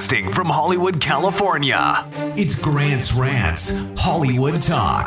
Broadcasting from Hollywood, California. It's Grant's Rants, Hollywood Talk.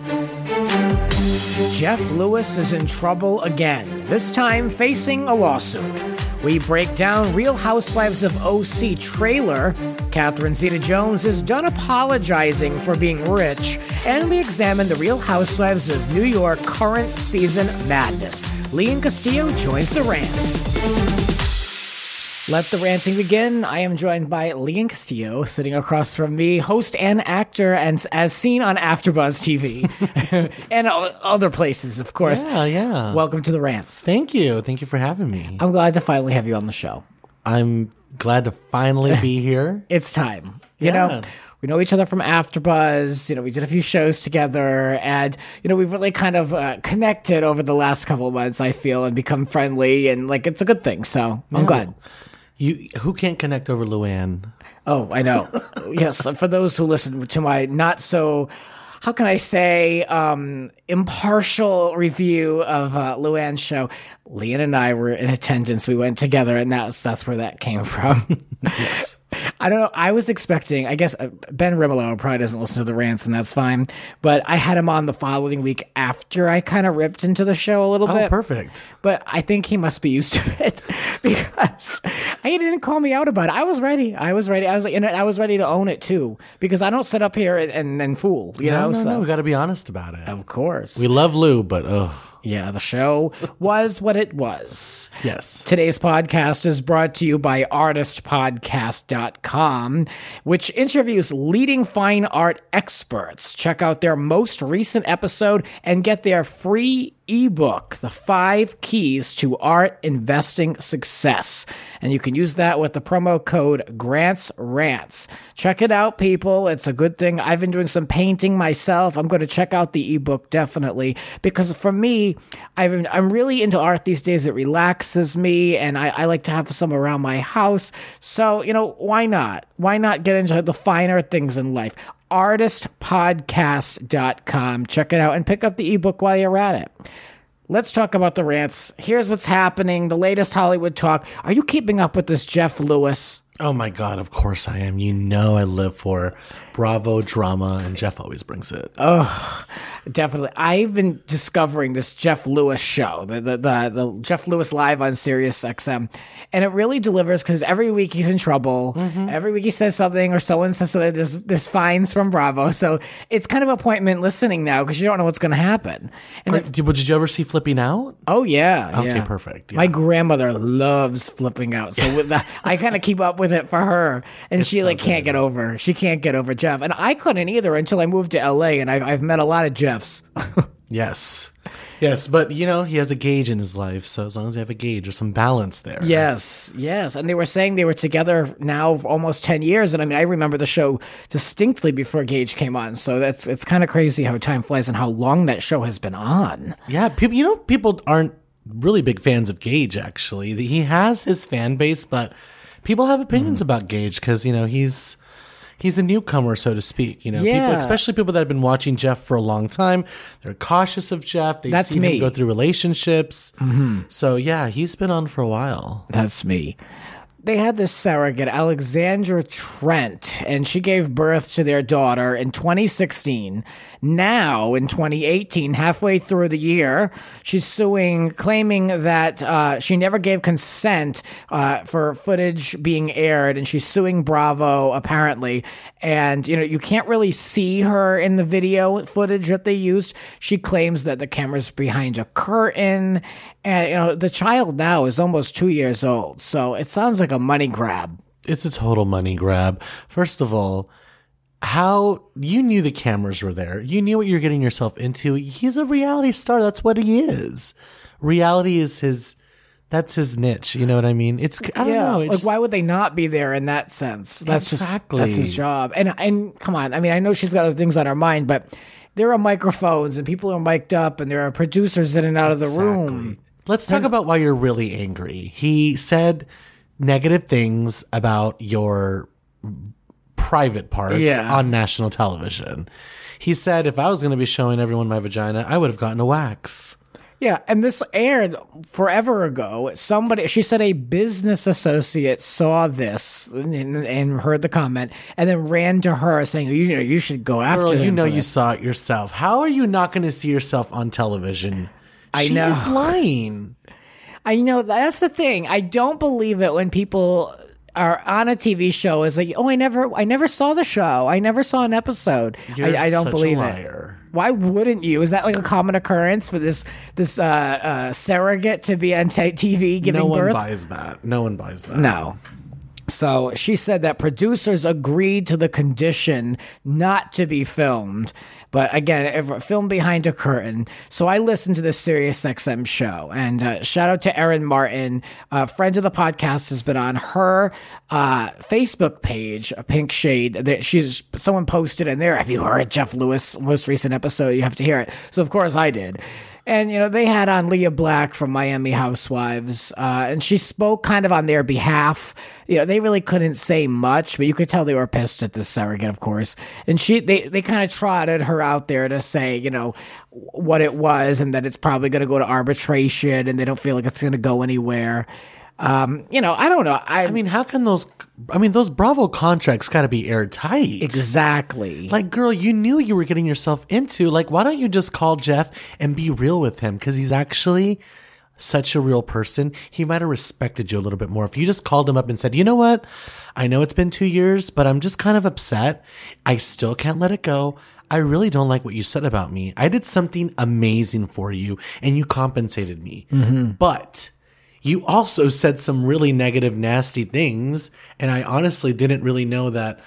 Jeff Lewis is in trouble again, this time facing a lawsuit. We break down Real Housewives of OC trailer. Catherine Zeta-Jones is done apologizing for being rich. And we examine the Real Housewives of New York current season madness. Lian Castillo joins the rants. Let the ranting begin. I am joined by Lian Castillo, sitting across from me, host and actor, and as seen on AfterBuzz TV and other places, of course. Yeah. Welcome to the rants. Thank you for having me. I'm glad to finally have you on the show. I'm glad to finally be here. It's time. You know, we know each other from AfterBuzz. You know, we did a few shows together, and you know, we've really kind of connected over the last couple of months, I feel, and become friendly, and like it's a good thing. So I'm glad. Who can't connect over Luann? Oh, I know. Yes, for those who listen to my not so, how can I say, impartial review of Luann's show, Lian and I were in attendance. We went together, and that's where that came from. Yes. I don't know. I was expecting, I guess Ben Rimolo probably doesn't listen to the rants, and that's fine. But I had him on the following week after I kind of ripped into the show a little bit. Oh, perfect. But I think he must be used to it because he didn't call me out about it. I was ready. I was like, I was ready to own it too, because I don't sit up here and fool. No, we got to be honest about it. Of course. We love Lou, but yeah, the show was what it was. Yes. Today's podcast is brought to you by artistpodcast.com, which interviews leading fine art experts. Check out their most recent episode and get their free ebook, The 5 Keys to Art Investing Success. And you can use that with the promo code Grants Rants. Check it out, people. It's a good thing. I've been doing some painting myself. I'm going to check out the ebook definitely, because for me, I'm really into art these days. It relaxes me, and I like to have some around my house. So, you know, why not? Why not get into the finer things in life? Artistpodcast.com. Check it out and pick up the ebook while you're at it. Let's talk about the rants. Here's what's happening. The latest Hollywood talk. Are you keeping up with this Jeff Lewis? oh my God, of course I am. You know I live for Bravo drama, and Jeff always brings it. Oh, definitely. I've been discovering this Jeff Lewis show, the Jeff Lewis Live on Sirius XM, and it really delivers because every week he's in trouble. Mm-hmm. Every week he says something, or someone says something. There's fines from Bravo, so it's kind of appointment listening now because you don't know what's going to happen. And did you ever see Flipping Out? Oh yeah. Okay, yeah. perfect. Yeah. My grandmother loves Flipping Out, so with that, I kind of keep up with it for her, and it's she so can't get over. She can't get over Jeff, and I couldn't either until I moved to LA, and I've met a lot of Jeffs. Yes, but you know, he has a gauge in his life, so as long as you have a gauge, there's some balance there. Yes, and they were saying they were together now for almost 10 years, and I mean, I remember the show distinctly before Gage came on, so it's kind of crazy how time flies and how long that show has been on. Yeah, people aren't really big fans of Gage, actually. He has his fan base, but people have opinions about Gage because, you know, he's a newcomer, so to speak. You know, people, especially people that have been watching Jeff for a long time, they're cautious of Jeff. They've seen him go through relationships. Mm-hmm. So yeah, he's been on for a while. That's me. They had this surrogate, Alexandra Trent, and she gave birth to their daughter in 2016. Now, in 2018, halfway through the year, she's suing, claiming that she never gave consent for footage being aired, and she's suing Bravo, apparently. And, you know, you can't really see her in the video footage that they used. She claims that the camera's behind a curtain, and, you know, the child now is almost 2 years old, so it sounds like a money grab. It's a total money grab. First of all, how you knew the cameras were there. You knew what you're getting yourself into. He's a reality star. That's what he is. Reality is that's his niche. You know what I mean? I don't know. Like, why would they not be there in that sense? That's his job. And come on. I mean, I know she's got other things on her mind, but there are microphones and people are mic'd up and there are producers in and out of the room. Let's talk about why you're really angry. He said negative things about your private parts on national television. He said, if I was going to be showing everyone my vagina, I would have gotten a wax. Yeah, and this aired forever ago. She said a business associate saw this and heard the comment, and then ran to her saying, you should go after Girl, him. you know for you this." saw it yourself. How are you not going to see yourself on television? I She know. is lying. I know, that's the thing. I don't believe it when people are on a TV show is like, I never saw the show. I never saw an episode. You're I don't such believe a it. liar. Why wouldn't you? Is that like a common occurrence for this surrogate to be on TV giving No one birth? buys that. No one buys that. No. So she said that producers agreed to the condition not to be filmed. But again, if filmed behind a curtain. So I listened to this SiriusXM show. And shout out to Erin Martin. A friend of the podcast has been on her Facebook page, a Pink Shade. Someone posted in there, have you heard Jeff Lewis' most recent episode? You have to hear it. So of course I did. And, they had on Leah Black from Miami Housewives, and she spoke kind of on their behalf. They really couldn't say much, but you could tell they were pissed at this surrogate, of course. And they kind of trotted her out there to say, what it was and that it's probably going to go to arbitration and they don't feel like it's going to go anywhere. I don't know. I mean, how can those Bravo contracts got to be airtight. Exactly. Like, girl, you knew you were getting yourself into. Like, why don't you just call Jeff and be real with him? Because he's actually such a real person. He might have respected you a little bit more if you just called him up and said, you know what? I know it's been 2 years, but I'm just kind of upset. I still can't let it go. I really don't like what you said about me. I did something amazing for you and you compensated me. Mm-hmm. But you also said some really negative, nasty things. And I honestly didn't really know that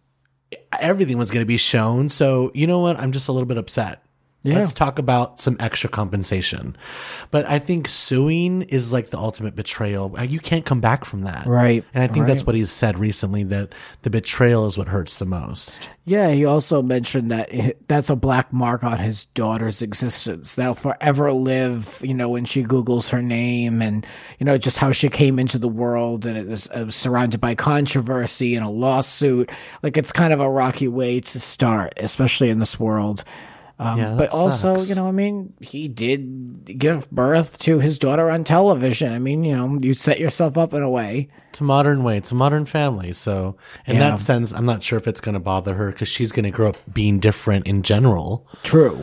everything was going to be shown. So you know what? I'm just a little bit upset. Yeah. Let's talk about some extra compensation. But I think suing is like the ultimate betrayal. You can't come back from that. Right. And I think that's what he's said recently, that the betrayal is what hurts the most. Yeah, he also mentioned that that's a black mark on his daughter's existence. They'll forever live, when she Googles her name and, just how she came into the world, and it was surrounded by controversy and a lawsuit. Like, it's kind of a rocky way to start, especially in this world. But also, sucks. He did give birth to his daughter on television. You set yourself up in a way. It's a modern way. It's a modern family. So in that sense, I'm not sure if it's going to bother her because she's going to grow up being different in general. True.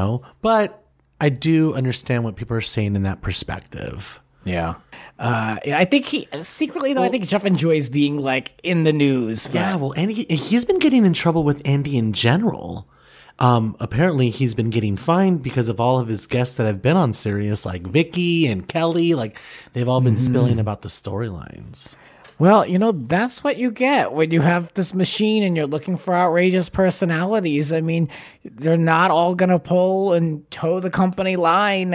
But I do understand what people are saying in that perspective. Yeah. I think I think Jeff enjoys being like in the news. But... Yeah. Well, and he's been getting in trouble with Andy in general. Apparently he's been getting fined because of all of his guests that have been on Sirius, like Vicky and Kelly. Like, they've all been spilling about the storylines. Well, that's what you get when you have this machine and you're looking for outrageous personalities. They're not all going to pull and toe the company line.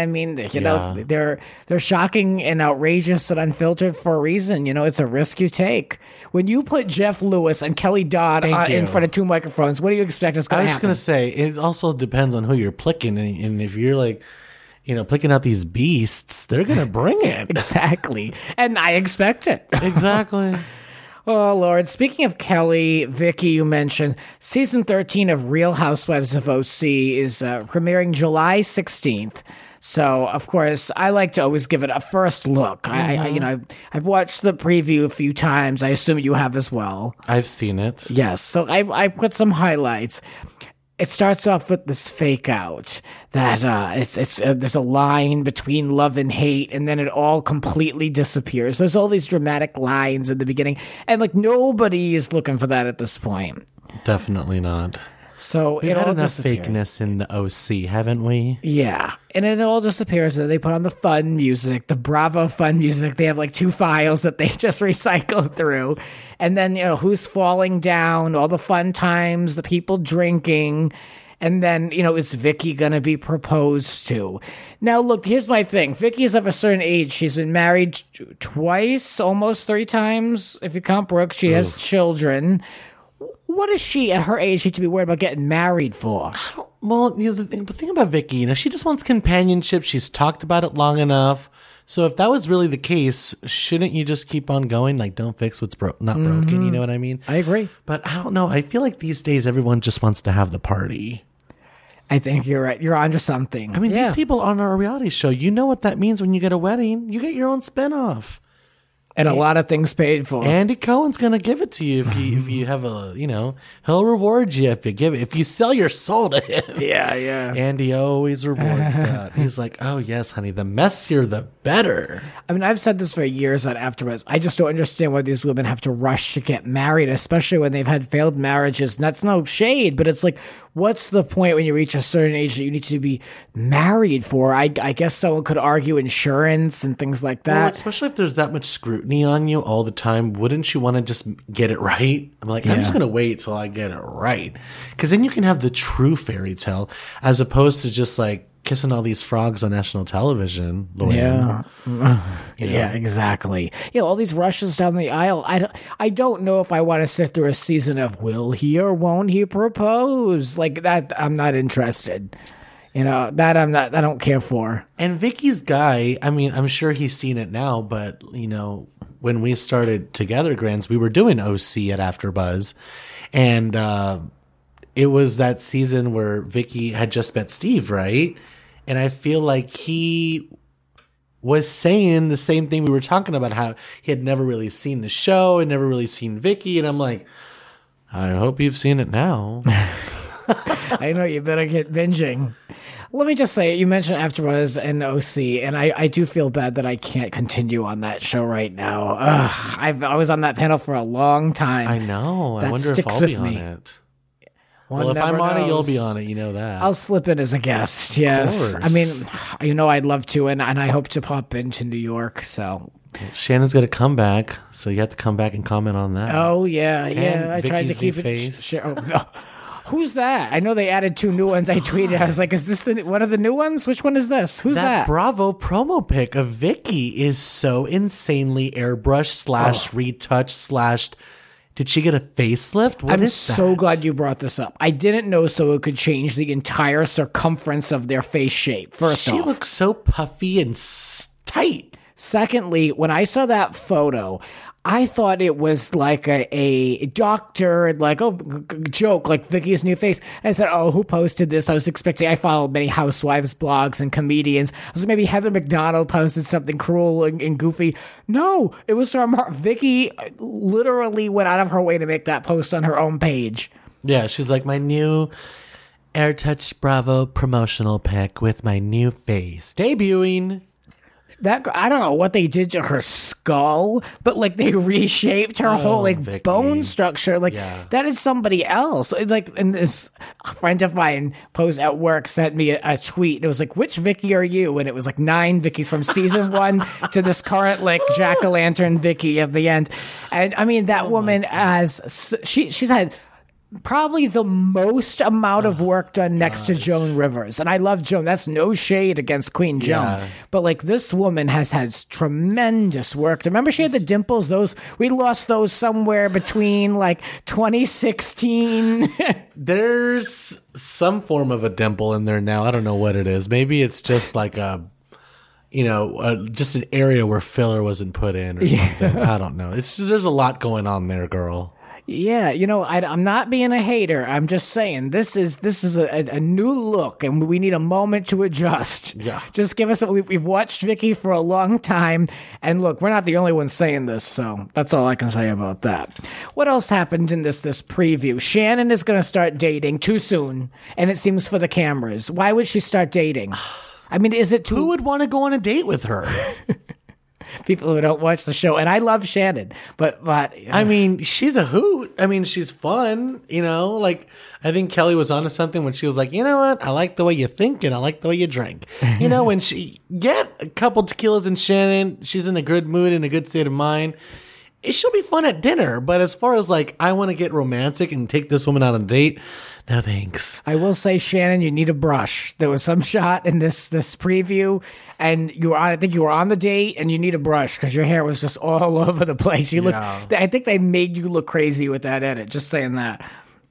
They're shocking and outrageous and unfiltered for a reason. It's a risk you take. When you put Jeff Lewis and Kelly Dodd in front of two microphones, what do you expect is going to happen? I was just going to say, it also depends on who you're picking. And if you're like, picking out these beasts, they're going to bring it. Exactly. And I expect it. Exactly. Oh, Lord. Speaking of Kelly, Vicky, you mentioned, season 13 of Real Housewives of OC is premiering July 16th. So, of course, I like to always give it a first look. Mm-hmm. I've watched the preview a few times. I assume you have as well. I've seen it. Yes. So I put some highlights. It starts off with this fake out that there's a line between love and hate, and then it all completely disappears. There's all these dramatic lines in the beginning, and like nobody is looking for that at this point. Definitely not. So We've it had all enough disappears. fakeness in the OC, haven't we? Yeah, and it all disappears. And they put on the fun music, the Bravo fun music. They have like 2 files that they just recycle through, and then who's falling down, all the fun times, the people drinking, and then is Vicky gonna be proposed to? Now, look, here's my thing. Vicky's of a certain age. She's been married twice, almost 3 times if you count Brooke. She has children. What is she at her age to be worried about getting married for? Well, the thing about Vicky, she just wants companionship. She's talked about it long enough. So if that was really the case, shouldn't you just keep on going? Like, don't fix what's not broken. You know what I mean? I agree. But I don't know. I feel like these days everyone just wants to have the party. I think you're right. You're onto something. I mean, these people on our reality show, you know what that means when you get a wedding. You get your own spinoff. And a lot of things paid for. Andy Cohen's gonna give it to you if you have he'll reward you if you give it. If you sell your soul to him. Yeah. Andy always rewards that. He's like, oh yes, honey, the messier the better. I mean, I've said this for years on AfterBuzz. I just don't understand why these women have to rush to get married, especially when they've had failed marriages. And that's no shade, but it's like, what's the point when you reach a certain age that you need to be married for? I guess someone could argue insurance and things like that. Well, especially if there's that much scrutiny on you all the time, wouldn't you want to just get it right? I'm like, I'm just going to wait till I get it right. Because then you can have the true fairy tale as opposed to just like kissing all these frogs on national television. Yeah. Yeah, exactly. All these rushes down the aisle. I don't know if I want to sit through a season of will he or won't he propose? Like that, I'm not interested. That I don't care for. And Vicky's guy, I mean, I'm sure he's seen it now, but, when we started together, Grants, we were doing OC at AfterBuzz. And it was that season where Vicky had just met Steve, right? And I feel like he was saying the same thing we were talking about, how he had never really seen the show and never really seen Vicky. And I'm like, I hope you've seen it now. I know, you better get binging. Let me just say, you mentioned AfterBuzz and OC, and I do feel bad that I can't continue on that show right now. I was on that panel for a long time. I know. I wonder if I'll be on it. Well, if I'm on it, you'll be on it. You know that. I'll slip in as a guest, yes. I mean, I'd love to, and I hope to pop into New York, so... Shannon's going to come back, so you have to come back and comment on that. Oh, yeah. And I tried to keep it... Face. Who's that? I know they added 2 new ones. I tweeted. I was like, is this one of the new ones? Which one is this? Who's that? That Bravo promo pic of Vicky is so insanely airbrushed / retouched / did she get a facelift? What I'm is so that? glad you brought this up. I didn't know so it could change the entire circumference of their face shape. First off. She looks so puffy and tight. Secondly, when I saw that photo, I thought it was like a doctor, like, joke, like Vicky's new face. I said, who posted this? I follow many housewives blogs and comedians. I was like, maybe Heather McDonald posted something cruel and goofy. No, it was from her. Vicky literally went out of her way to make that post on her own page. Yeah, she's like, my new AirTouch Bravo promotional pic with my new face. Debuting. I don't know what they did to her skull, but like they reshaped her whole Vicky. bone structure. Like that is somebody else. Like, and this friend of mine posed at work sent me a tweet. And it was like, which Vicky are you? And it was like 9 Vickies from season 1 to this current like jack-o'-lantern Vicky at the end. And I mean, that woman she's had probably the most amount of work done next to Joan Rivers. And I love Joan. That's no shade against Queen Joan. Yeah. But like this woman has had tremendous work. Remember she had the dimples? We lost those somewhere between like 2016. There's some form of a dimple in there now. I don't know what it is. Maybe it's just like just an area where filler wasn't put in or something. I don't know. There's a lot going on there, girl. Yeah, I'm not being a hater. I'm just saying this is a new look, and we need a moment to adjust. Yeah, just give us. We've watched Vicky for a long time, and look, we're not the only ones saying this, so that's all I can say about that. What else happened in this preview? Shannon is going to start dating too soon, and it seems for the cameras. Why would she start dating? I mean, is it too? Who would want to go on a date with her? People who don't watch the show, and I love Shannon, but I mean, she's a hoot. I mean, she's fun, like I think Kelly was onto something when she was like, you know what? I like the way you think and I like the way you drink. When she get a couple tequilas in Shannon, she's in a good mood and a good state of mind. She'll be fun at dinner, but as far as like, I want to get romantic and take this woman out on a date, no thanks. I will say, Shannon, you need a brush. There was some shot in this preview, and I think you were on the date, and you need a brush because your hair was just all over the place. I think they made you look crazy with that edit. Just saying that.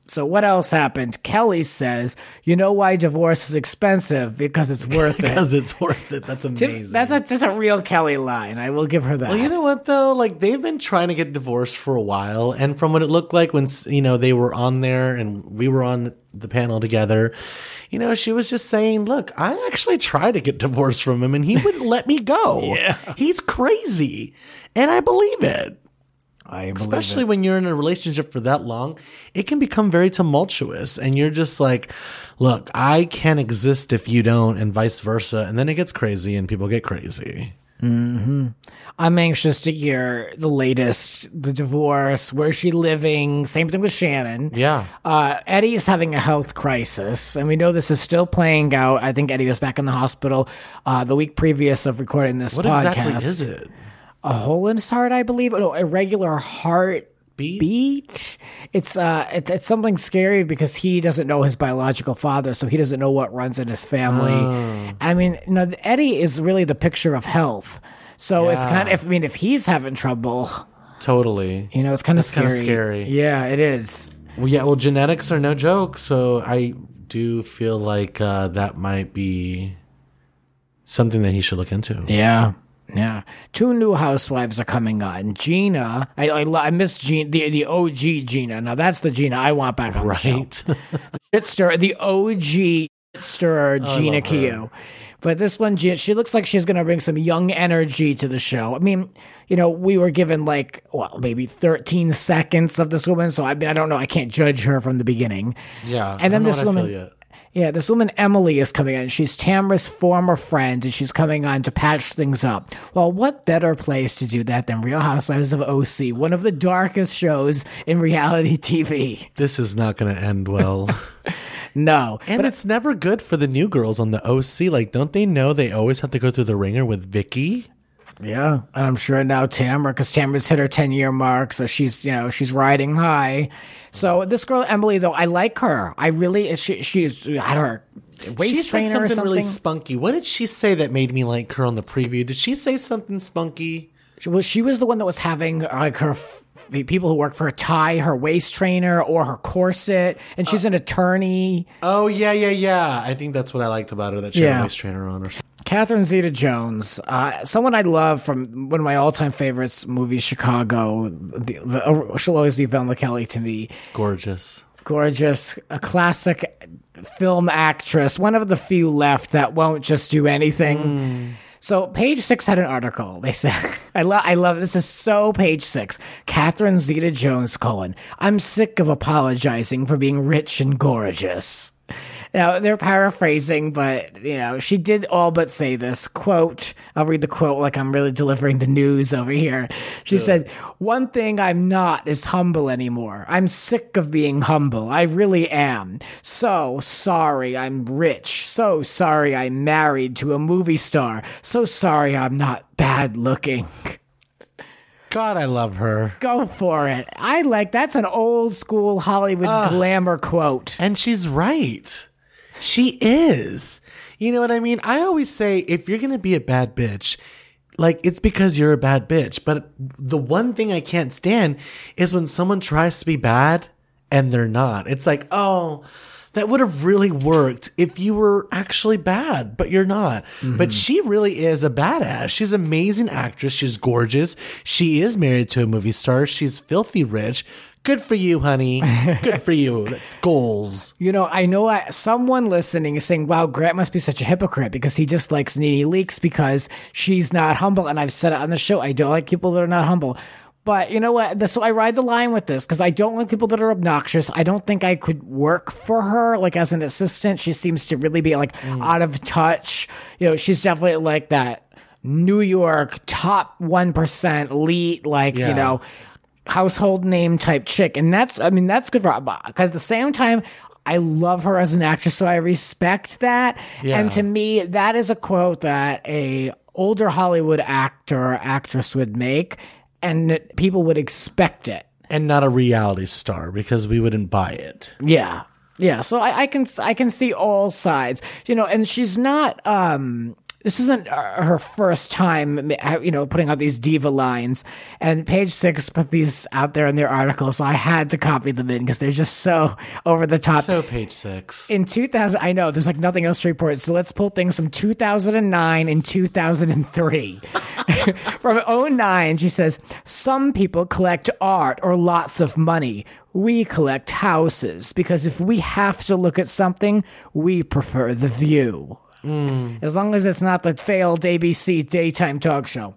So what else happened? Kelly says, "You know why divorce is expensive? Because it's worth it." Because it's worth it. That's amazing. That's a real Kelly line. I will give her that. Well, you know what though? Like they've been trying to get divorced for a while, and from what it looked like when they were on there and we were on the panel together, she was just saying, "Look, I actually tried to get divorced from him, and he wouldn't let me go. Yeah. He's crazy," and I believe it. Especially when you're in a relationship for that long, it can become very tumultuous and you're just like, look, I can't exist if you don't, and vice versa. And then it gets crazy and people get crazy. Mm-hmm. I'm anxious to hear the latest, the divorce, where's she living? Same thing with Shannon. Yeah. Eddie's having a health crisis, and we know this is still playing out. I think Eddie was back in the hospital the week previous of recording this podcast. What exactly is it? A hole in his heart, I believe. No, irregular heart beat. It's something scary because he doesn't know his biological father, so he doesn't know what runs in his family. I mean, Eddie is really the picture of health. So it's kind of, if he's having trouble, totally. It's kind of scary. Kind of scary. Yeah, it is. Well, genetics are no joke. So I do feel like that might be something that he should look into. Yeah. Yeah, 2 new housewives are coming on. Gina, I miss Gina, the OG Gina. Now that's the Gina I want back on the show. The OG stirrer Gina Keo. But this one, she looks like she's going to bring some young energy to the show. I mean, we were given maybe 13 seconds of this woman, so I don't know. I can't judge her from the beginning. Yeah, and then this woman. Yeah, this woman, Emily, is coming on. She's Tamra's former friend, and she's coming on to patch things up. Well, what better place to do that than Real Housewives of OC, one of the darkest shows in reality TV. This is not going to end well. No. And it's never good for the new girls on the OC. Like, don't they know they always have to go through the ringer with Vicky? Yeah, and I'm sure now because Tamra's hit her 10-year mark, so she's riding high. So this girl Emily, though, I like her. I really she's had her waist trainer something or something really spunky. What did she say that made me like her on the preview? Did she say something spunky? She was the one that was having her people who work for her tie her waist trainer or her corset, and she's an attorney. Oh yeah. I think that's what I liked about her, that she had a waist trainer on or something. Catherine Zeta-Jones, someone I love from one of my all-time favorites movies, Chicago. She'll always be Velma Kelly to me. Gorgeous, a classic film actress, one of the few left that won't just do anything. So Page Six had an article. They said, I love this is so Page Six. Catherine Zeta-Jones : I'm sick of apologizing for being rich and gorgeous. Now, they're paraphrasing, but, she did all but say this. Quote, I'll read the quote like I'm really delivering the news over here. She said, "One thing I'm not is humble anymore. I'm sick of being humble. I really am. So sorry I'm rich. So sorry I'm married to a movie star. So sorry I'm not bad looking." God, I love her. Go for it. That's an old school Hollywood glamour quote. And she's right. She is. You know what I mean? I always say, if you're going to be a bad bitch, it's because you're a bad bitch. But the one thing I can't stand is when someone tries to be bad and they're not. It's like, oh, that would have really worked if you were actually bad, but you're not. Mm-hmm. But she really is a badass. She's an amazing actress. She's gorgeous. She is married to a movie star. She's filthy rich. Good for you, honey. Good for you. That's goals. I know someone listening is saying, wow, Grant must be such a hypocrite because he just likes Nene Leakes because she's not humble. And I've said it on the show. I don't like people that are not humble. But you know what? So I ride the line with this because I don't like people that are obnoxious. I don't think I could work for her as an assistant. She seems to really be out of touch. She's definitely like that New York top 1% elite, household name type chick. And that's good for her. Because at the same time, I love her as an actress, so I respect that. Yeah. And to me, that is a quote that a older Hollywood actress would make. And people would expect it, and not a reality star because we wouldn't buy it. Yeah. So I can see all sides, and she's not this isn't her first time, putting out these diva lines. And Page Six put these out there in their article, so I had to copy them in because they're just so over the top. So Page Six. In 2000, I know there's like nothing else to report, so let's pull things from 2009 and 2003. From '09, she says, "Some people collect art or lots of money. We collect houses because if we have to look at something, we prefer the view." As long as it's not the failed ABC daytime talk show.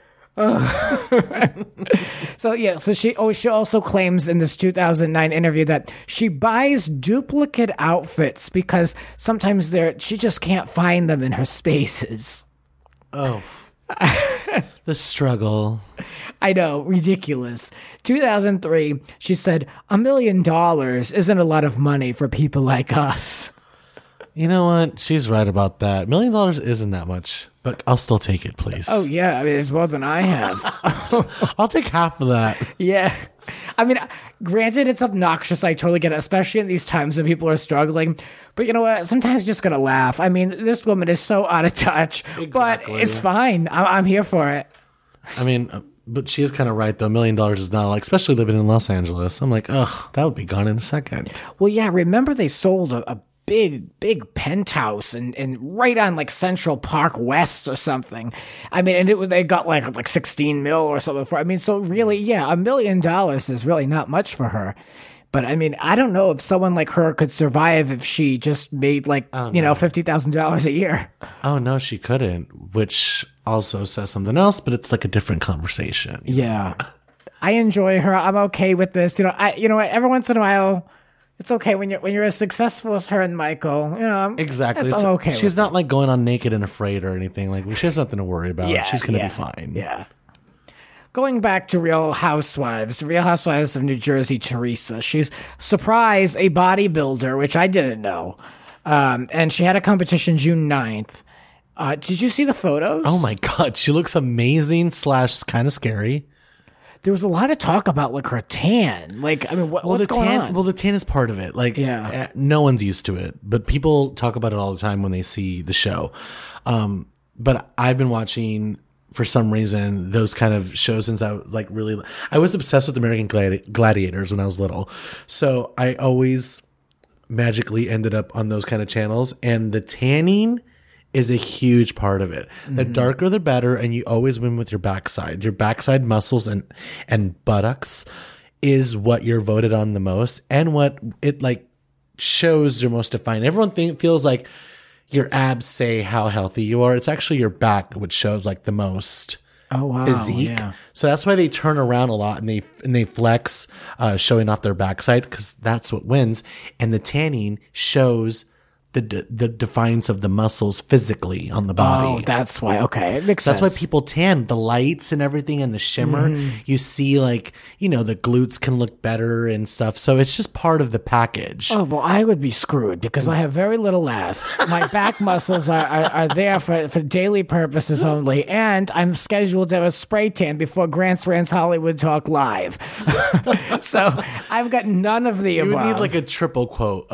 So she also claims in this 2009 interview that she buys duplicate outfits because sometimes she just can't find them in her spaces. Oh, the struggle. I know, ridiculous. 2003, she said, $1 million isn't a lot of money for people like us. You know what? She's right about that. $1 million isn't that much, but I'll still take it, please. Oh, yeah. I mean, it's more than I have. I'll take half of that. Yeah. I mean, granted, it's obnoxious. I totally get it, especially in these times when people are struggling. But you know what? Sometimes you're just going to laugh. I mean, this woman is so out of touch, but it's fine. I'm here for it. I mean, but she is kind of right, though. $1 million is not like, especially living in Los Angeles. I'm like, ugh, that would be gone in a second. Well, yeah. Remember they sold a big penthouse and right on like Central Park West or something. I mean, and they got like 16 mil or something for. I mean, so really, yeah, $1 million is really not much for her. But I mean, I don't know if someone like her could survive if she just made $50,000 a year. Oh no, she couldn't. Which also says something else, but it's like a different conversation. Yeah, I enjoy her. I'm okay with this. Every once in a while. It's okay when you're as successful as her and Michael. Exactly. I'm okay. She's not like going on Naked and Afraid or anything. Like she has nothing to worry about. Yeah, she's gonna be fine. Yeah. Going back to Real Housewives of New Jersey, Teresa. She's surprised a bodybuilder, which I didn't know. And she had a competition June 9th. Did you see the photos? Oh my God, she looks amazing / kind of scary. There was a lot of talk about like her tan. Like, I mean, what's going on? Well, the tan is part of it. Like, no one's used to it, but people talk about it all the time when they see the show. But I've been watching, for some reason, those kind of shows since I was obsessed with American Gladiators when I was little. So I always magically ended up on those kind of channels, and the tanning is a huge part of it. The darker the better, and you always win with your backside. Your backside muscles and buttocks is what you're voted on the most, and what it like shows you're most defined. Everyone feels like your abs say how healthy you are. It's actually your back which shows like the most physique. Yeah. So that's why they turn around a lot and they flex, showing off their backside, because that's what wins. And the tanning shows the defiance of the muscles physically on the body. Oh, that's why. Okay, it makes sense. That's why people tan. The lights and everything and the shimmer. You see, like, the glutes can look better and stuff. So it's just part of the package. Oh, well, I would be screwed because I have very little ass. My back muscles are there for daily purposes only. And I'm scheduled to have a spray tan before Grant's Rants Hollywood Talk Live. So I've got none of the above. You would need like a triple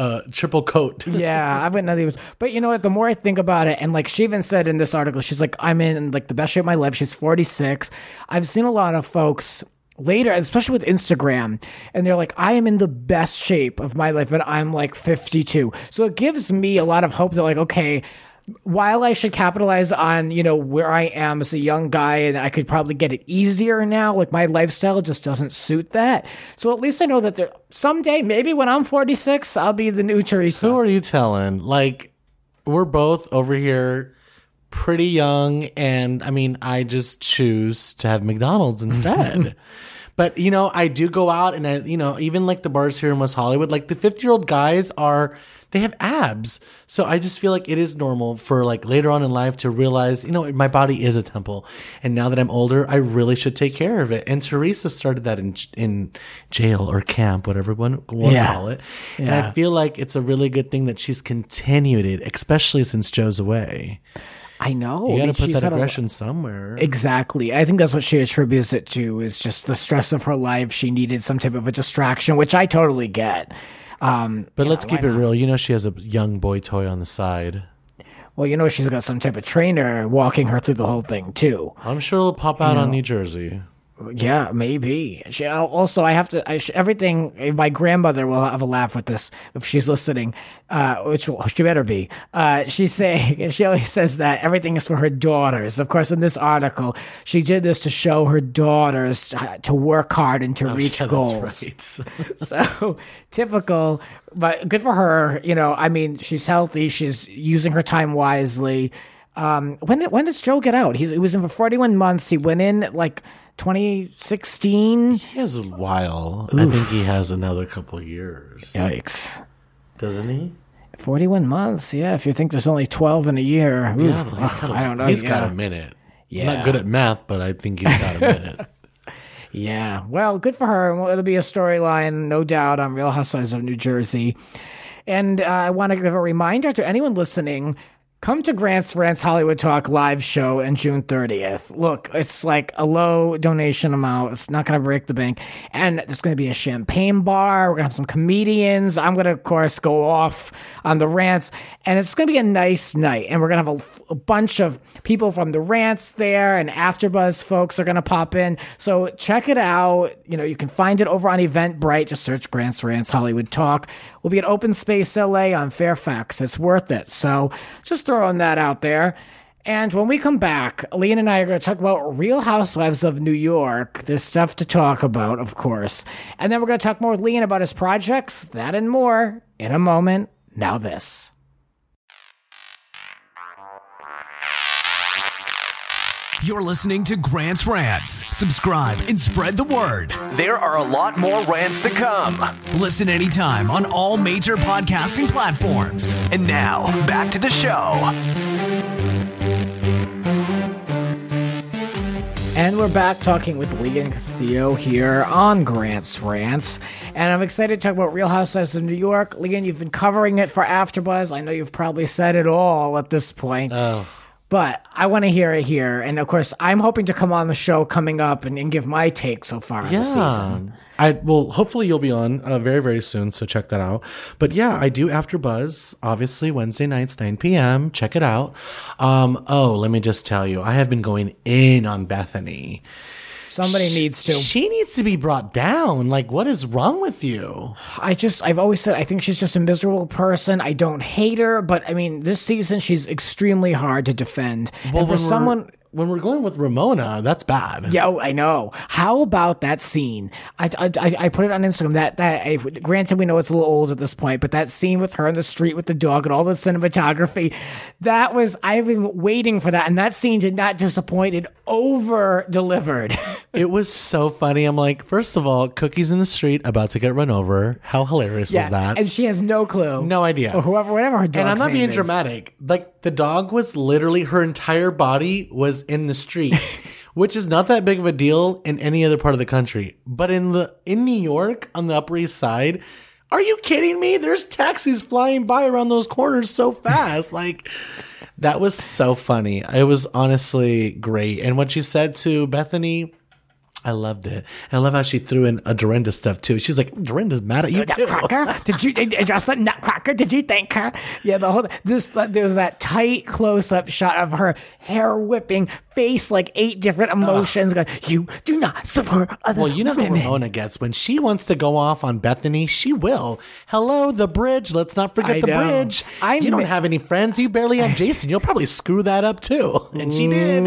coat. Yeah, I've got none of these. But you know what? The more I think about it, and like she even said in this article, she's like, I'm in like the best shape of my life. She's 46. I've seen a lot of folks later, especially with Instagram, and they're like, I am in the best shape of my life, and I'm like 52. So it gives me a lot of hope that like, okay, while I should capitalize on, where I am as a young guy, and I could probably get it easier now, like my lifestyle just doesn't suit that. So at least I know that someday, maybe when I'm 46, I'll be the new Teresa. Who are you telling? Like, we're both over here pretty young, and I mean, I just choose to have McDonald's instead. But, I do go out and even like the bars here in West Hollywood, like the 50-year-old guys they have abs. So I just feel like it is normal for like later on in life to realize, my body is a temple. And now that I'm older, I really should take care of it. And Teresa started that in jail or camp, whatever one want to call it. Yeah. And I feel like it's a really good thing that she's continued it, especially since Joe's away. I know. You got to put that aggression somewhere. Exactly. I think that's what she attributes it to, is just the stress of her life. She needed some type of a distraction, which I totally get. But let's keep it real. She has a young boy toy on the side. Well, you know she's got some type of trainer walking her through the whole thing too. I'm sure it'll pop out on New Jersey. Yeah, maybe. Also, I have to. Everything. My grandmother will have a laugh with this if she's listening, which she better be. She always says that everything is for her daughters. Of course, in this article, she did this to show her daughters to work hard and to reach goals. That's right. So typical, but good for her. I mean, she's healthy. She's using her time wisely. When did Joe get out? He was in for 41 months. He went in like 2016. He has a while. Oof. I think he has another couple years. Yikes. Doesn't he? 41 months, yeah. If you think there's only 12 in a year. Oof. Yeah, I don't know. He's got a minute. Yeah. I'm not good at math, but I think he's got a minute. Yeah. Well, good for her. Well, it'll be a storyline, no doubt, on Real Housewives of New Jersey. And I want to give a reminder to anyone listening, come to Grant's Rants Hollywood Talk live show on June 30th. Look, it's like a low donation amount. It's not going to break the bank. And there's going to be a champagne bar. We're going to have some comedians. I'm going to, of course, go off on the rants. And it's going to be a nice night. And we're going to have a bunch of people from the rants there. And AfterBuzz folks are going to pop in. So check it out. You can find it over on Eventbrite. Just search Grant's Rants Hollywood Talk. We'll be at Open Space LA on Fairfax. It's worth it. So just throwing that out there. And when we come back, Leon and I are going to talk about Real Housewives of New York. There's stuff to talk about, of course. And then we're going to talk more with Leon about his projects, that and more, in a moment. Now this. You're listening to Grant's Rants. Subscribe and spread the word. There are a lot more rants to come. Listen anytime on all major podcasting platforms. And now, back to the show. And we're back talking with Leon Castillo here on Grant's Rants. And I'm excited to talk about Real Housewives of New York. Leon, you've been covering it for AfterBuzz. I know you've probably said it all at this point. Oh. But I want to hear it here. And, of course, I'm hoping to come on the show coming up and give my take so far in the season. Well, hopefully you'll be on very, very soon, so check that out. But, yeah, I do AfterBuzz, obviously, Wednesday nights, 9 p.m. Check it out. Let me just tell you, I have been going in on Bethany. Somebody needs to. She needs to be brought down. Like, what is wrong with you? I've always said, I think she's just a miserable person. I don't hate her, but I mean, this season she's extremely hard to defend. Well, and when we're going with Ramona, that's bad. Yeah, I know. How about that scene? I put it on Instagram. Granted, we know it's a little old at this point, but that scene with her in the street with the dog and all the cinematography, I've been waiting for that. And that scene did not disappoint. It over-delivered. It was so funny. I'm like, first of all, Cookie's in the street about to get run over. How hilarious was that? And she has no clue. No idea. Or whatever her dog's name is. And I'm not being dramatic. Like, the dog was literally, her entire body was in the street, which is not that big of a deal in any other part of the country. But in New York, on the Upper East Side, are you kidding me? There's taxis flying by around those corners so fast. Like, that was so funny. It was honestly great. And what she said to Bethany, I loved it. And I love how she threw in a Dorinda stuff too. She's like, Dorinda's mad at you too. Nutcracker? Did you address that Nutcracker? Did you thank her? Yeah, there was that tight close-up shot of her hair whipping, face like 8 different emotions. Going, you do not support other Well, you know women. how Ramona gets. When she wants to go off on Bethany, she will. Hello, the bridge. Let's not forget the bridge. You don't have any friends. You barely have Jason. You'll probably screw that up too. And she did.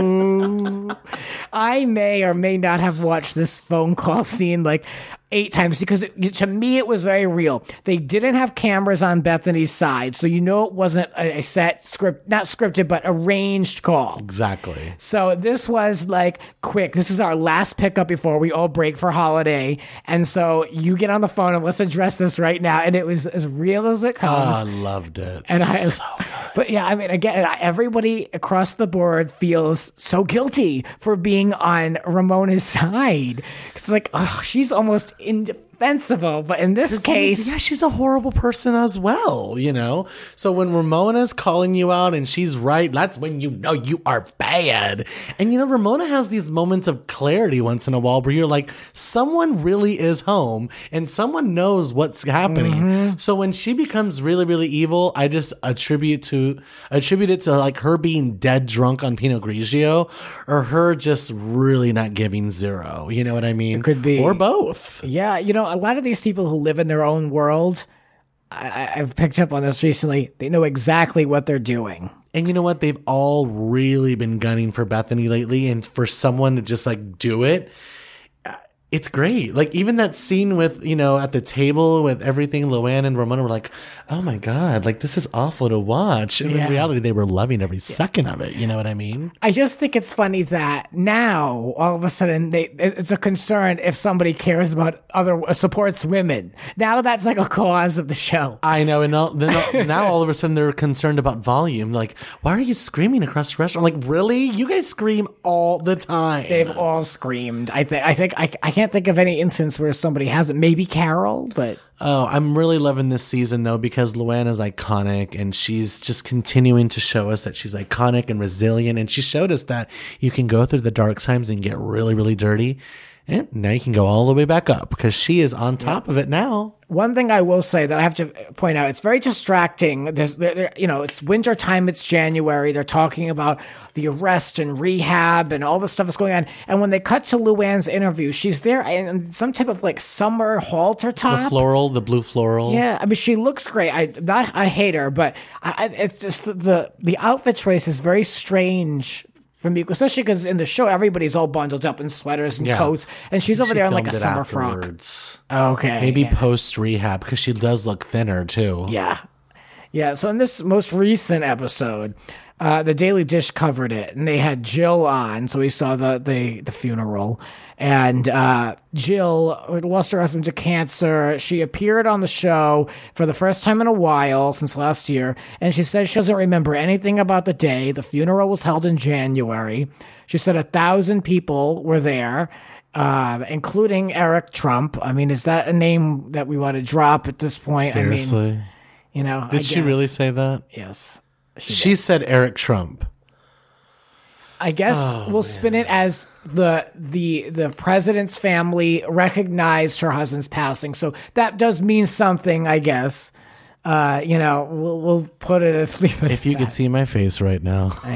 I may or may not have watched this phone call scene like 8 times because to me it was very real. They didn't have cameras on Bethany's side, so it wasn't a set script, not scripted, but arranged call. Exactly. So this was like quick. This is our last pickup before we all break for holiday, and so you get on the phone and let's address this right now. And it was as real as it comes. I loved it. And so good. But yeah, I mean, again, everybody across the board feels so guilty for being on Ramona's side. It's like, oh, she's almost indefensible, but in this case... Yeah, she's a horrible person as well, you know? So when Ramona's calling you out and she's right, that's when you know you are bad. And, you know, Ramona has these moments of clarity once in a while where you're like, someone really is home and someone knows what's happening. Mm-hmm. So when she becomes really, really evil, I just attribute it to like her being dead drunk on Pinot Grigio or her just really not giving zero. You know what I mean? It could be. Or both. Yeah, you know, a lot of these people who live in their own world, I've picked up on this recently, they know exactly what they're doing. And you know what? They've all really been gunning for Bethany lately. And for someone to just like do it, it's great. Like even that scene with, you know, at the table with everything, Luann and Ramona were like, oh my God, like this is awful to watch. And in reality, they were loving every second of it. You know what I mean? I just think it's funny that now all of a sudden it's a concern if somebody cares about supports women. Now that's like a cause of the show. I know. And now all of a sudden they're concerned about volume. Like, why are you screaming across the restaurant? Like, really? You guys scream all the time. They've all screamed. I can't think of any instance where somebody hasn't. Maybe Carol, but... Oh, I'm really loving this season, though, because Luann is iconic, and she's just continuing to show us that she's iconic and resilient, and she showed us that you can go through the dark times and get really, really dirty, and now you can go all the way back up, because she is on top of it now. One thing I will say that I have to point out, it's very distracting. It's winter time, it's January. They're talking about the arrest and rehab and all the stuff that's going on. And when they cut to Luann's interview, she's there in some type of like summer halter top. The blue floral. Yeah, I mean, she looks great. I hate her, but it's just the outfit choice is very strange for me, especially because in the show, everybody's all bundled up in sweaters and coats, and she's over there in like a summer frock. Okay. Maybe post-rehab, because she does look thinner, too. Yeah. Yeah, so in this most recent episode, the Daily Dish covered it, and they had Jill on, so we saw the funeral. And Jill lost her husband to cancer. She appeared on the show for the first time in a while since last year, and she said she doesn't remember anything about the day. The funeral was held in January. She said 1,000 people were there, including Eric Trump. I mean, is that a name that we want to drop at this point? Seriously? I mean, you know, did she really say that? Yes. She said Eric Trump. I guess we'll spin it as the president's family recognized her husband's passing. So that does mean something, I guess. We'll put it as if you could see my face right now. I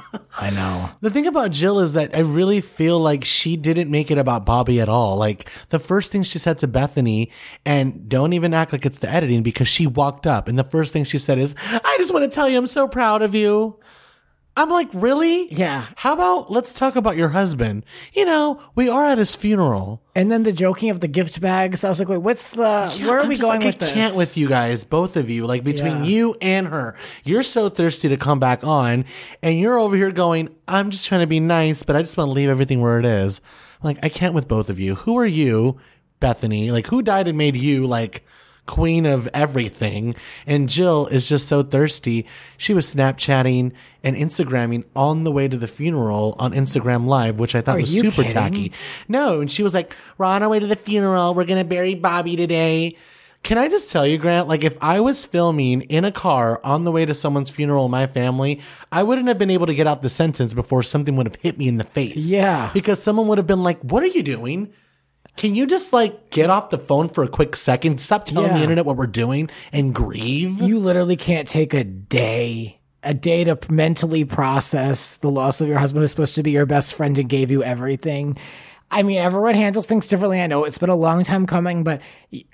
know. The thing about Jill is that I really feel like she didn't make it about Bobby at all. Like the first thing she said to Bethany, and don't even act like it's the editing, because she walked up and the first thing she said is, I just want to tell you I'm so proud of you. I'm like, really? Yeah. How about let's talk about your husband? You know, we are at his funeral. And then the joking of the gift bags. I was like, wait, where are we going with this? I can't with you guys, both of you, like between you and her. You're so thirsty to come back on, and you're over here going, I'm just trying to be nice, but I just want to leave everything where it is. I'm like, I can't with both of you. Who are you, Bethany? Like, who died and made you, like, queen of everything? And Jill is just so thirsty. She was Snapchatting and Instagramming on the way to the funeral on Instagram Live, which I thought was super tacky. No, and she was like, we're on our way to the funeral. We're going to bury Bobby today. Can I just tell you, Grant, like if I was filming in a car on the way to someone's funeral in my family, I wouldn't have been able to get out the sentence before something would have hit me in the face. Yeah. Because someone would have been like, what are you doing? Can you just like get off the phone for a quick second? Stop telling the internet what we're doing and grieve. You literally can't take a day to mentally process the loss of your husband who's supposed to be your best friend and gave you everything. I mean, everyone handles things differently. I know it's been a long time coming, but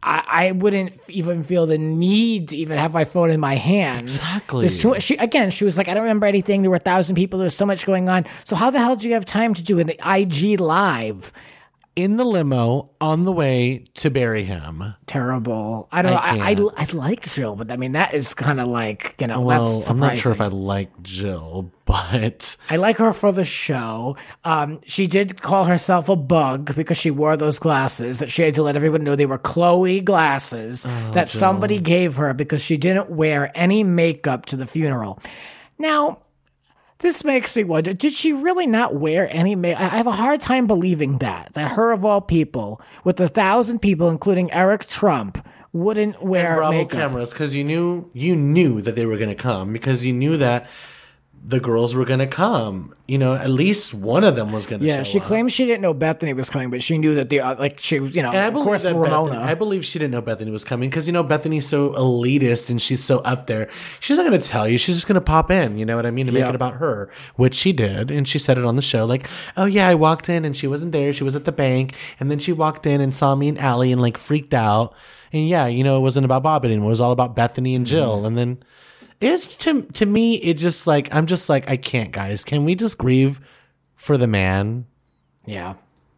I wouldn't even feel the need to even have my phone in my hands. Exactly. She was like, I don't remember anything. There were 1,000 people. There's so much going on. So how the hell do you have time to do an IG live? In the limo on the way to bury him. Terrible. I don't know. I like Jill, but I mean, that is kind of like, you know, well, that's surprising. I'm not sure if I like Jill, but I like her for the show. She did call herself a bug because she wore those glasses that she had to let everyone know they were Chloe glasses that Jill. Somebody gave her because she didn't wear any makeup to the funeral. Now, This makes me wonder, did she really not wear any makeup? I have a hard time believing that her of all people, with 1,000 people, including Eric Trump, wouldn't wear Bravo makeup. cameras, because you knew that they were going to come, because you knew that the girls were going to come. At least one of them was going to show up. Yeah, she claims she didn't know Bethany was coming, but she knew that And I of believe course, that Ramona. I believe she didn't know Bethany was coming, because, Bethany's so elitist and she's so up there. She's not going to tell you. She's just going to pop in, you know what I mean, and make it about her, which she did. And she said it on the show, like, oh, yeah, I walked in and she wasn't there. She was at the bank. And then she walked in and saw me and Allie and, like, freaked out. And, yeah, it wasn't about Bob anymore. It was all about Bethany and Jill. And then it's to me, it just like, I'm just like, I can't, guys. Can we just grieve for the man? Yeah,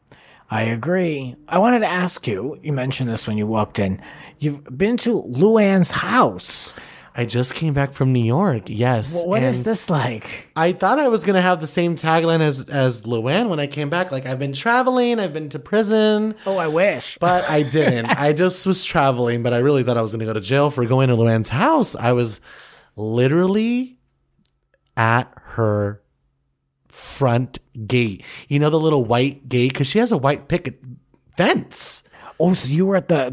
I agree. I wanted to ask you, you mentioned this when you walked in. You've been to Luann's house. I just came back from New York. Yes. What is this like? I thought I was going to have the same tagline as Luann when I came back. Like, I've been traveling, I've been to prison. Oh, I wish. But I didn't. I just was traveling, but I really thought I was going to go to jail for going to Luann's house. I was literally at her front gate. The little white gate? Because she has a white picket fence. Oh, so you were at the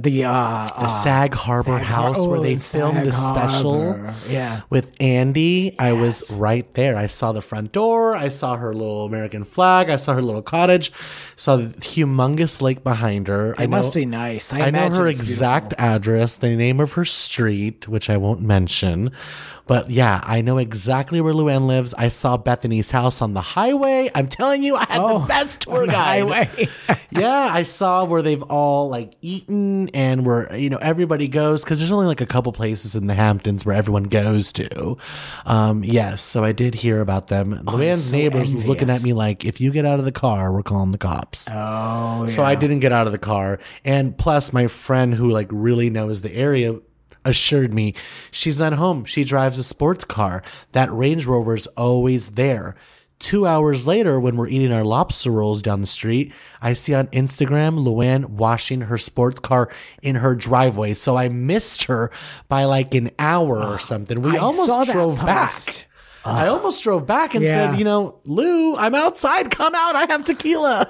Sag Harbor house where they filmed the special with Andy. I was right there. I saw the front door. I saw her little American flag. I saw her little cottage. Saw the humongous lake behind her. It must be nice. I know her exact address, the name of her street, which I won't mention. But yeah, I know exactly where Luann lives. I saw Bethany's house on the highway. I'm telling you, I had the best tour guide. Yeah, I saw where they've all like eaten and where, everybody goes, because there's only like a couple places in the Hamptons where everyone goes to. Yes, so I did hear about them. Luann's neighbors was looking at me like, if you get out of the car, we're calling the cops. Oh, yeah. So I didn't get out of the car. And plus, my friend who like really knows the area assured me she's not home. She drives a sports car. That Range Rover's always there. 2 hours later, when we're eating our lobster rolls down the street, I see on Instagram Luann washing her sports car in her driveway. So I missed her by like an hour or something. We almost drove back. I almost drove back and said, Lou, I'm outside. Come out. I have tequila.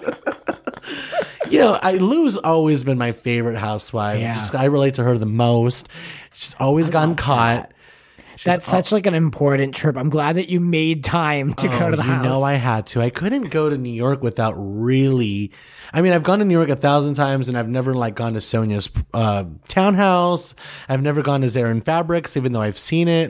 Lou's always been my favorite housewife. Yeah. I relate to her the most. She's always gotten caught. That's such like an important trip. I'm glad that you made time to go to the house. I had to. I couldn't go to New York without really. I mean, I've gone to New York 1,000 times, and I've never like gone to Sonia's townhouse. I've never gone to Zarin Fabrics, even though I've seen it.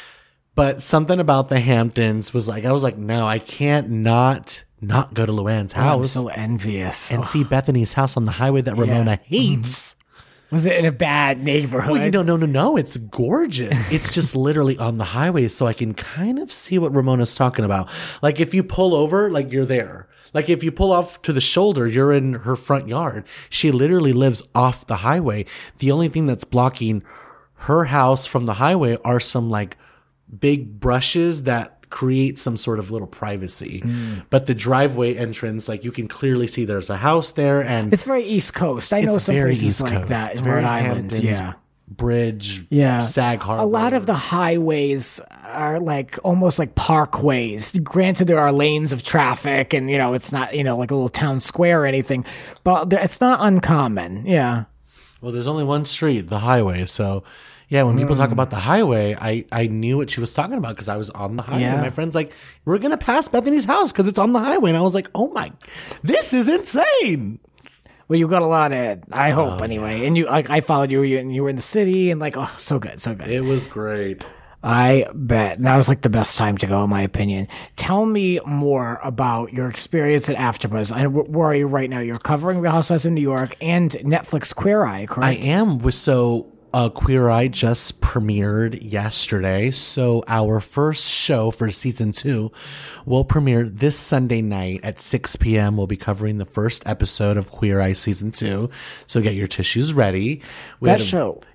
But something about the Hamptons was like, I was like, no, I can't not go to Luann's house. I'm so envious. And see Bethany's house on the highway that Ramona hates. Was it in a bad neighborhood? Well, no. It's gorgeous. It's just literally on the highway, so I can kind of see what Ramona's talking about. Like, if you pull over, like, you're there. Like, if you pull off to the shoulder, you're in her front yard. She literally lives off the highway. The only thing that's blocking her house from the highway are some, like, big brushes that create some sort of little privacy. But the driveway entrance, like, you can clearly see there's a house there, and it's very East Coast. I know some places like that. It's in very Rhode Island. Hamptons, Bridge, Sag Harbor. A lot of the highways are like almost like parkways. Granted, there are lanes of traffic, and it's not like a little town square or anything, but it's not uncommon. Yeah. Well, there's only one street, the highway, so. Yeah, when people talk about the highway, I knew what she was talking about because I was on the highway. Yeah. My friend's like, we're going to pass Bethany's house because it's on the highway. And I was like, oh my, this is insane. Well, you got a lot of, I hope anyway. And I followed you and you were in the city and like, so good, so good. It was great. I bet. That was like the best time to go, in my opinion. Tell me more about your experience at AfterBuzz. Where are you right now? You're covering Real Housewives of New York and Netflix Queer Eye, correct? I am. So Queer Eye just premiered yesterday. So our first show for season 2 will premiere this Sunday night at 6 p.m. We'll be covering the first episode of Queer Eye season 2. So get your tissues ready. We had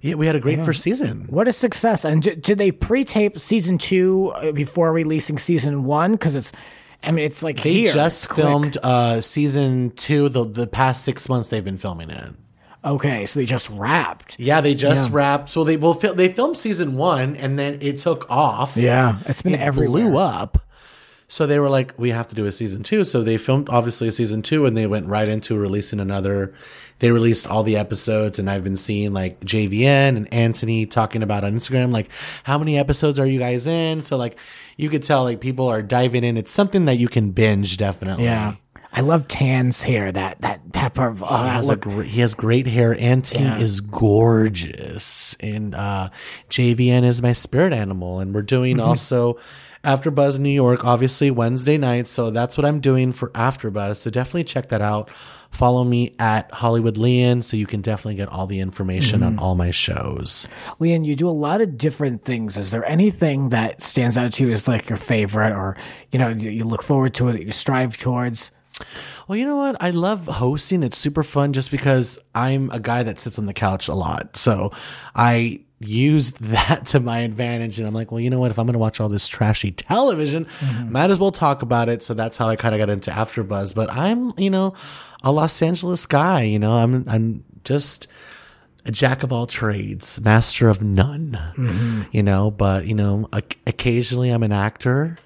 a great first season. What a success. And did they pre-tape season 2 before releasing season 1? Because it's like they just filmed season 2. The past 6 months they've been filming it. Okay, so they just wrapped. Yeah, they just wrapped. So they filmed season 1, and then it took off. Yeah, it's been everywhere. Blew up. So they were like, we have to do a season 2. So they filmed obviously a season 2 and they went right into releasing another. They released all the episodes and I've been seeing like JVN and Anthony talking about on Instagram, like, how many episodes are you guys in? So like you could tell like people are diving in. It's something that you can binge definitely. Yeah. I love Tan's hair, that pepper. He has great hair. Anthony is gorgeous. And JVN is my spirit animal. And we're doing also AfterBuzz New York, obviously Wednesday night. So that's what I'm doing for AfterBuzz. So definitely check that out. Follow me at Hollywood Leon so you can definitely get all the information on all my shows. Leon, you do a lot of different things. Is there anything that stands out to you as like your favorite, or you look forward to it, that you strive towards? Well, you know what? I love hosting. It's super fun just because I'm a guy that sits on the couch a lot. So I used that to my advantage. And I'm like, well, you know what? If I'm going to watch all this trashy television, might as well talk about it. So that's how I kind of got into AfterBuzz. But I'm, a Los Angeles guy. I'm just a jack of all trades, master of none, but, occasionally I'm an actor.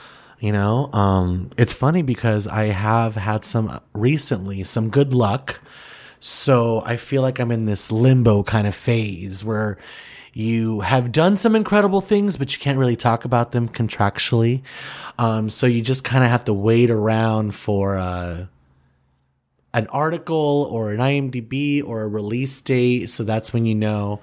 It's funny because I have had some good luck. So I feel like I'm in this limbo kind of phase where you have done some incredible things, but you can't really talk about them contractually. So you just kind of have to wait around for an article or an IMDb or a release date. So that's when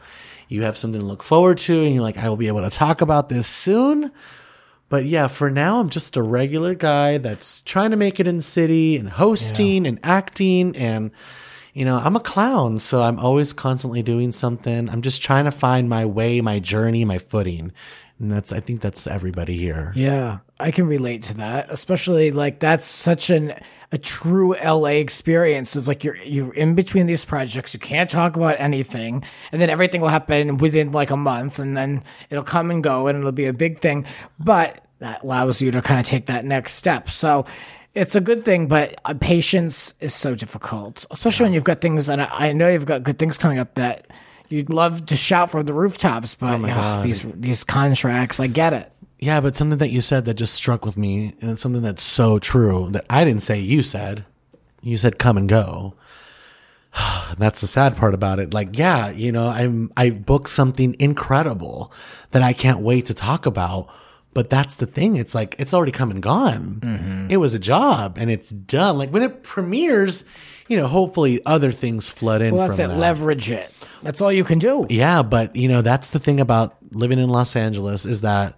you have something to look forward to and you're like, I will be able to talk about this soon. But yeah, for now, I'm just a regular guy that's trying to make it in the city and hosting and acting. And, I'm a clown. So I'm always constantly doing something. I'm just trying to find my way, my journey, my footing. And I think that's everybody here. Yeah, I can relate to that. Especially like that's such a true LA experience. It's like you're in between these projects. You can't talk about anything. And then everything will happen within like a month and then it'll come and go and it'll be a big thing. But that allows you to kind of take that next step. So it's a good thing, but patience is so difficult, especially when you've got things, and I know you've got good things coming up that you'd love to shout from the rooftops, but these contracts, I get it. Yeah, but something that you said that just struck with me, and it's something that's so true that I didn't say, you said. You said come and go. That's the sad part about it. Like, yeah, I booked something incredible that I can't wait to talk about. But that's the thing. It's like, it's already come and gone. It was a job and it's done. Like when it premieres, hopefully other things flood in from that. Leverage it. That's all you can do. Yeah. But, that's the thing about living in Los Angeles is that,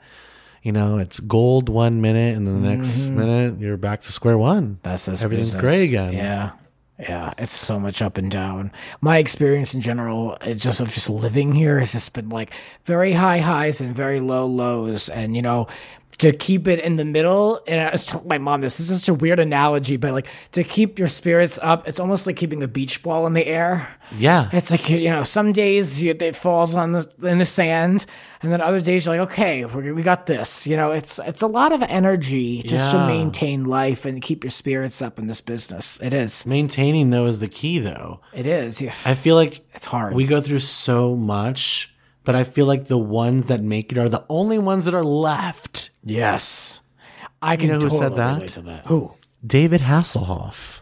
it's gold 1 minute and then the next minute you're back to square one. That's this Everything's business. gray again. Yeah. Yeah, it's so much up and down. My experience in general, of just living here has just been like very high highs and very low lows. And, to keep it in the middle, and I was telling my mom this is such a weird analogy, but like to keep your spirits up, it's almost like keeping a beach ball in the air. Yeah. It's like, some days it falls in the sand, and then other days you're like, okay, we got this. It's a lot of energy just to maintain life and keep your spirits up in this business. It is. Maintaining, though, is the key, though. It is. Yeah. I feel like it's hard. We go through so much, but I feel like the ones that make it are the only ones that are left. Yes. I can who totally said that? relate to that. Who? David Hasselhoff.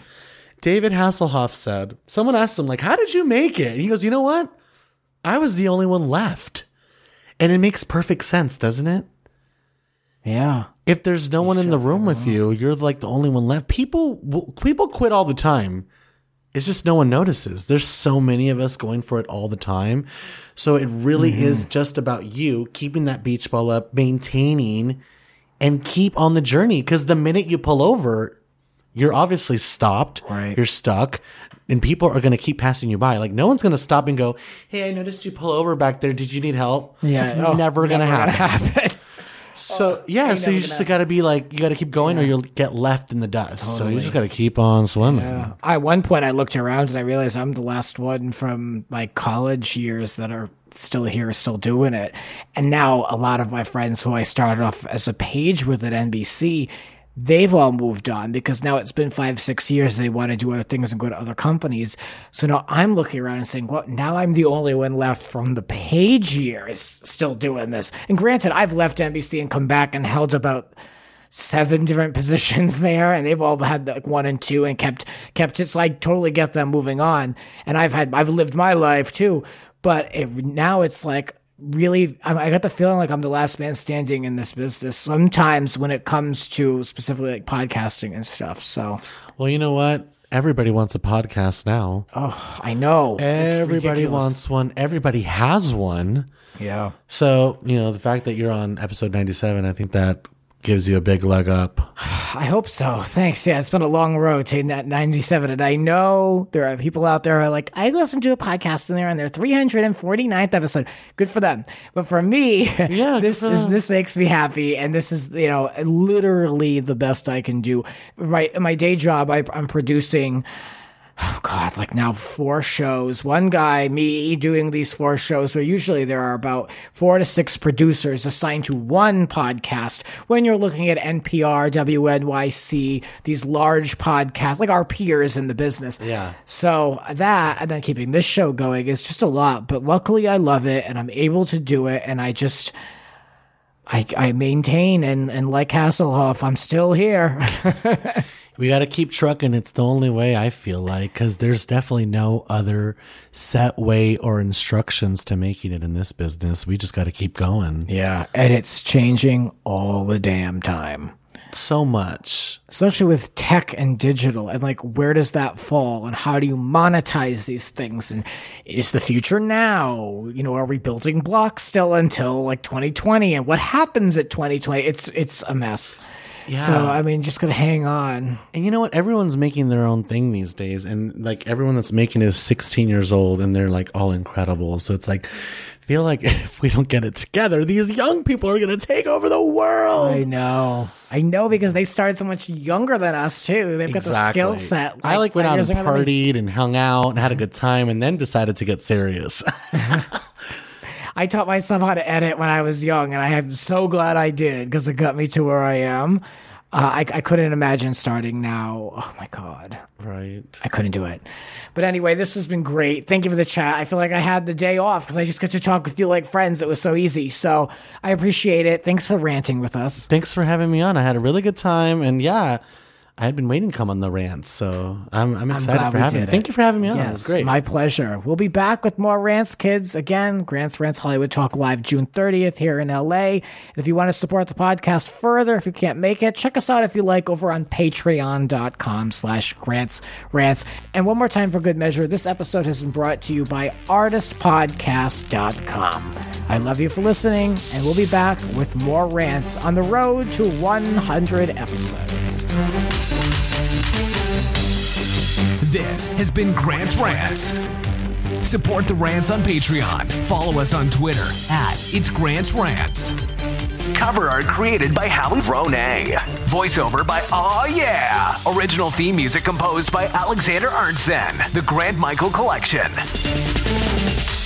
David Hasselhoff said, someone asked him, like, how did you make it? And he goes, you know what? I was the only one left. And it makes perfect sense, doesn't it? Yeah. If there's no one in the room with you, you're like the only one left. People quit all the time. It's just no one notices. There's so many of us going for it all the time. So it really is just about you keeping that beach ball up, maintaining, and keep on the journey. Because the minute you pull over, you're obviously stopped. Right. You're stuck. And people are going to keep passing you by. Like, no one's going to stop and go, hey, I noticed you pull over back there. Did you need help? Yeah. It's never going to happen. So, so you just got to be like, you got to keep going or you'll get left in the dust. Totally. So you just got to keep on swimming. Yeah. At one point I looked around and I realized I'm the last one from my college years that are still here, still doing it. And now a lot of my friends who I started off as a page with at NBC, they've all moved on because now it's been 5-6 years. They want to do other things and go to other companies. So now I'm looking around and saying, well, now I'm the only one left from the page years still doing this. And granted, I've left NBC and come back and held about 7 different positions there, and they've all had like 1 and 2 and kept it. So I totally get them moving on. And I've lived my life too, but now it's like, really, I got the feeling like I'm the last man standing in this business sometimes when it comes to specifically like podcasting and stuff. So, well, you know what? Everybody wants a podcast now. Oh, I know. Everybody wants one. Everybody has one. Yeah. So, the fact that you're on episode 97, I think that gives you a big leg up. I hope so. Thanks. Yeah, it's been a long road to that 97. And I know there are people out there who are like, I listened to a podcast and they're on their 349th episode. Good for them. But for me, this makes me happy. And this is, literally the best I can do. My day job, I'm producing, oh God, like now 4 shows. One guy, me doing these 4 shows where usually there are about 4 to 6 producers assigned to one podcast. When you're looking at NPR, WNYC, these large podcasts, like our peers in the business. Yeah. So that, and then keeping this show going is just a lot, but luckily I love it and I'm able to do it. And I maintain and like Hasselhoff, I'm still here. We got to keep trucking. It's the only way, I feel like, because there's definitely no other set way or instructions to making it in this business. We just got to keep going. Yeah, and it's changing all the damn time. So much. Especially with tech and digital, and like, where does that fall, and how do you monetize these things, and is the future now? Are we building blocks still until like 2020, and what happens at 2020? It's a mess. Yeah. So, just going to hang on. And you know what? Everyone's making their own thing these days. And like everyone that's making it is 16 years old and they're like all incredible. So it's like, feel like if we don't get it together, these young people are going to take over the world. I know because they started so much younger than us too. They've got the skill set. I went out and partied and hung out and had a good time and then decided to get serious. I taught myself how to edit when I was young, and I am so glad I did because it got me to where I am. I couldn't imagine starting now. Oh, my God. Right. I couldn't do it. But anyway, this has been great. Thank you for the chat. I feel like I had the day off because I just get to talk with you like friends. It was so easy. So I appreciate it. Thanks for ranting with us. Thanks for having me on. I had a really good time. And yeah, I had been waiting to come on the rants, so I'm excited for having me. Thank you for having me on. Yes, it was great. My pleasure. We'll be back with more rants, kids. Again, Grant's Rants Hollywood Talk Live June 30th here in LA. And if you want to support the podcast further, if you can't make it, check us out if you like over on patreon.com/Grants Rants. And one more time for good measure, this episode has been brought to you by artistpodcast.com. I love you for listening, and we'll be back with more rants on the road to 100 episodes. This has been Grant's Rants. Support the rants on Patreon. Follow us on Twitter @It's Grant's Rants. Cover art created by Howie Ronay. Voiceover by Aw Yeah. Original theme music composed by Alexander Arntzen. The Grant Michael Collection.